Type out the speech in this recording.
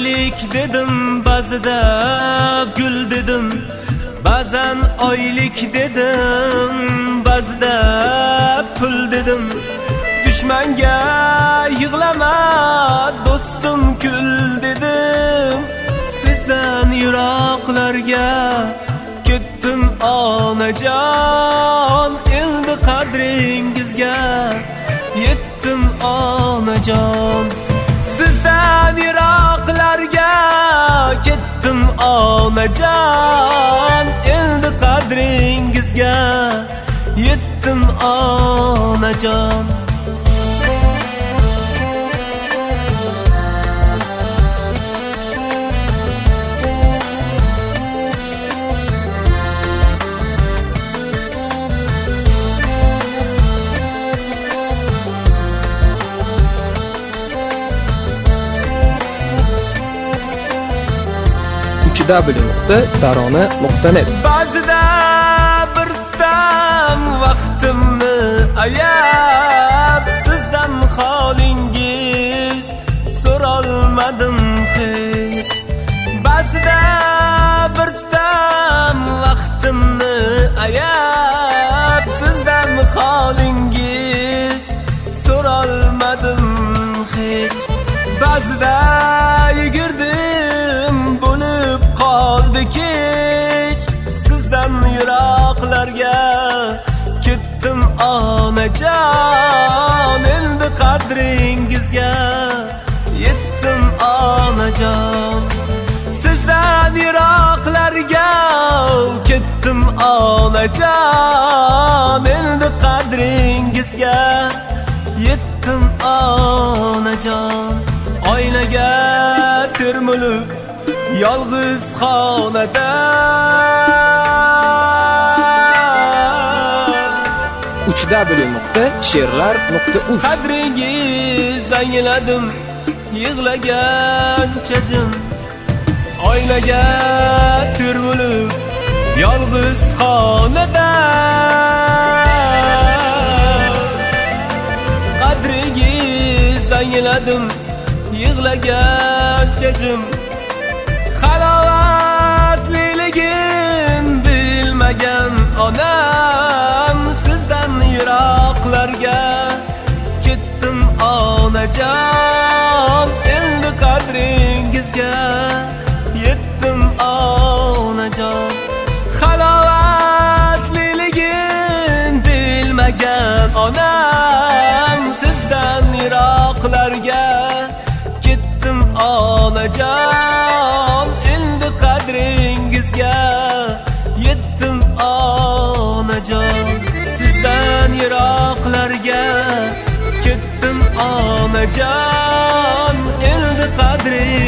oylik dedim, ba'zida gul dedim, ba'zan oylik dedim, ba'zida pul dedim. Düşmanga yig'lama do'stim kul dedim. Sizdan yiroqlarga ketdim onajon, endi qadringizga yetdim onajon. Sizdan yiroqlarga ketdim onajon, endi qadringizga yetdim onajon. www.tarona.net. Ba'zida bir tutam vaqtimni ayab, sizdan holingiz so'rolmadim hech. Ba'zida bir tutam vaqtimni ayab, sizdan holingiz so'rolmadim hech. Ba'zida yugurdim bo'lib qoldi kech, sizdan yiroqlarga ketdim onajon, endi qadringizga yetdim onajon. Sizdan yiroqlarga ketdim onajon, endi qadringizga yetdim onajon. Oynaga termulib yolg'iz xonada www.she'rlar.uz. qadringiz angladim yig'lagancha jim. Oynaga termulib yolg'iz xonada qadringiz angladim yig'lagancha jim. Halovatliligin bilmagan onam, sizdan yiroqlarga ketdim onajon, endi qadringizga yetdim onajon. Halovatliligin bilmagan onam, sizdan yiroqlarga ketdim onajon, endi qadringizga yetdim onajon. Sizdan yiroqlarga ketdim onajon, endi qadringizga